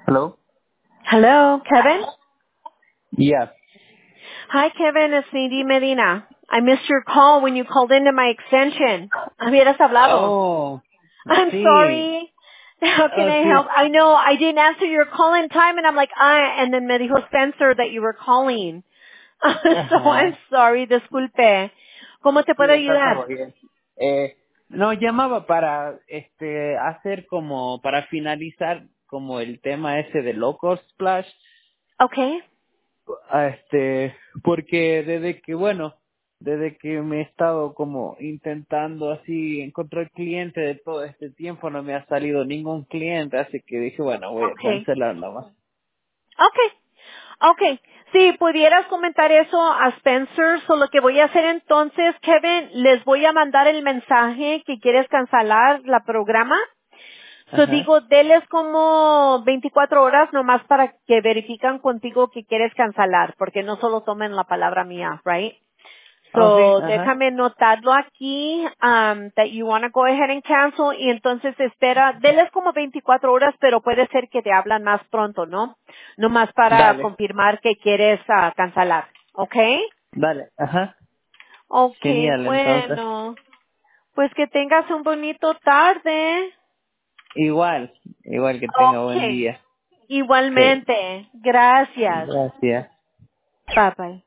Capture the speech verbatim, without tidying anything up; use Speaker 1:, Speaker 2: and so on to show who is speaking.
Speaker 1: Hello?
Speaker 2: Hello, Kevin?
Speaker 1: Yes.
Speaker 2: Hi, Kevin. It's Nadine Medina. I missed your call when you called into my extension. Hubieras hablado.
Speaker 1: Oh,
Speaker 2: I'm
Speaker 1: sí.
Speaker 2: sorry. How can
Speaker 1: Oh,
Speaker 2: I
Speaker 1: sí.
Speaker 2: help? I know I didn't answer your call in time, and I'm like, ah, and then me dijo Spencer that you were calling. So I'm
Speaker 1: Ajá.
Speaker 2: sorry. Disculpe. ¿Cómo te
Speaker 1: Sí,
Speaker 2: puedo
Speaker 1: está
Speaker 2: ayudar?
Speaker 1: todo bien. Eh, no, llamaba para este hacer como, para finalizar como el tema ese de Local Splash.
Speaker 2: Okay.
Speaker 1: Ah, Este, porque desde que, bueno, desde que me he estado como intentando así encontrar cliente de todo este tiempo, no me ha salido ningún cliente, así que dije, bueno, voy a
Speaker 2: Okay.
Speaker 1: cancelar nomás.
Speaker 2: Okay. Okay. Si pudieras comentar eso a Spencer, so lo que voy a hacer entonces, Kevin, les voy a mandar el mensaje que quieres cancelar la programa. So
Speaker 1: Ajá.
Speaker 2: digo, deles como veinticuatro horas nomás para que verifican contigo que quieres cancelar, porque no solo tomen la palabra mía, right?
Speaker 1: Oh, sí,
Speaker 2: So,
Speaker 1: ajá.
Speaker 2: déjame notarlo aquí, um, that you want to go ahead and cancel, y entonces espera, deles como veinticuatro horas, pero puede ser que te hablan más pronto, ¿no? Nomás para
Speaker 1: Dale.
Speaker 2: confirmar que quieres ah, cancelar, ¿ok?
Speaker 1: Dale, ajá.
Speaker 2: Ok,
Speaker 1: Genial, entonces.
Speaker 2: bueno. Pues que tengas un bonito tarde.
Speaker 1: Igual, igual que tenga buen
Speaker 2: Ok.
Speaker 1: día. Sí,
Speaker 2: Igualmente. Gracias.
Speaker 1: gracias.
Speaker 2: Bye bye.